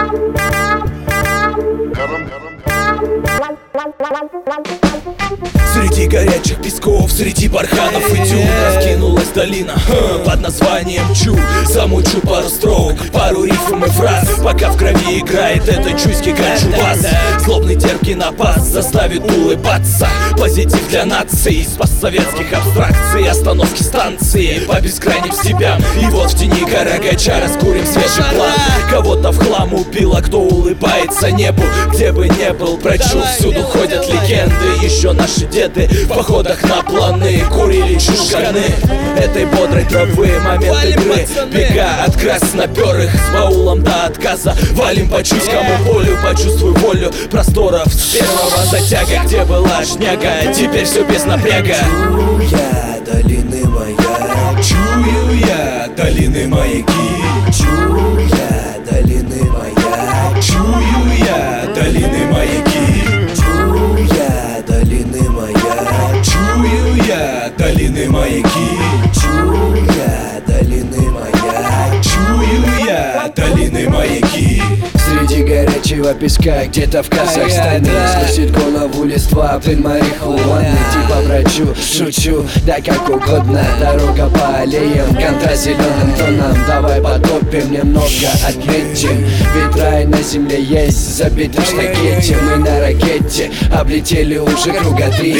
Среди горячих песков, среди барханов и дюн раскинулась долина под названием Чу. Замучу пару строк, пару рифм и фраз, пока в крови играет этот чуйский ганджубас. Злобный терпкий напас заставит улыбаться. Позитив для нации, из постсоветских абстракций. Остановки станции по бескрайним степям. И вот в тени Карагача раскурим свежий план. Кого-то в хлам убило, кто улыбается небу. Где бы не был, прочу, всюду ходят легенды. Еще наши деды в походах на планы курили чушканы этой бодрой травы. Момент игры, бега от красноперых с баулом до отказа. Валим по чуйскому полю, почувствуй волю просторов с первого затяга. Где была шняга, теперь все без напряга. Чую я долины маяк, Чую я долины маяки, чую я долины маяк, чую я долины маяки, чую я долины маяк, чую я долины маяки, чую я долины маяк, чую я долины маяки. Среди горячего песка, где-то в Казахстане сносит голову листва плен марихуаны. Типа врачу, шучу, да как угодно. Дорога по аллеям, контраст зеленым тоном. Давай потопим, немного отметим. Ведь рай на земле есть, забитый в штакете. Мы на ракете, облетели уже круга 3.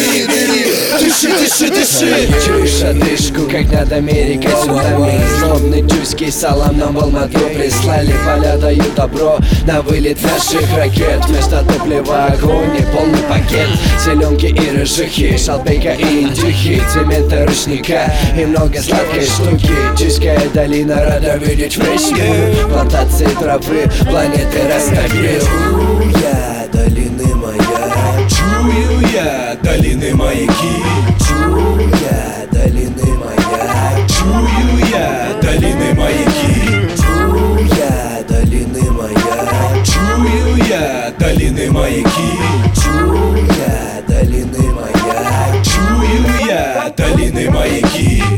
Дыши, дыши, дыши. Чуешь одышку, как над Америкой цунами. Злобный тюйский салам нам в Алмату прислали. Поля дают добро на вылет наших ракет. Вместо топлива огонь и полный пакет. Зеленки и рыжихи, шалпейка и индюхи, цемента, ручника и много сладкой штуки. Чуйская долина рада видеть вручную. Плантации травы, планеты растопил. Чую я долины маяк, Чую я долины маяки, чую я долины маяк, чую я долины маяки, чую я долины маяк, чую я долины маяки, чую я долины маяк, чую я долины маяки.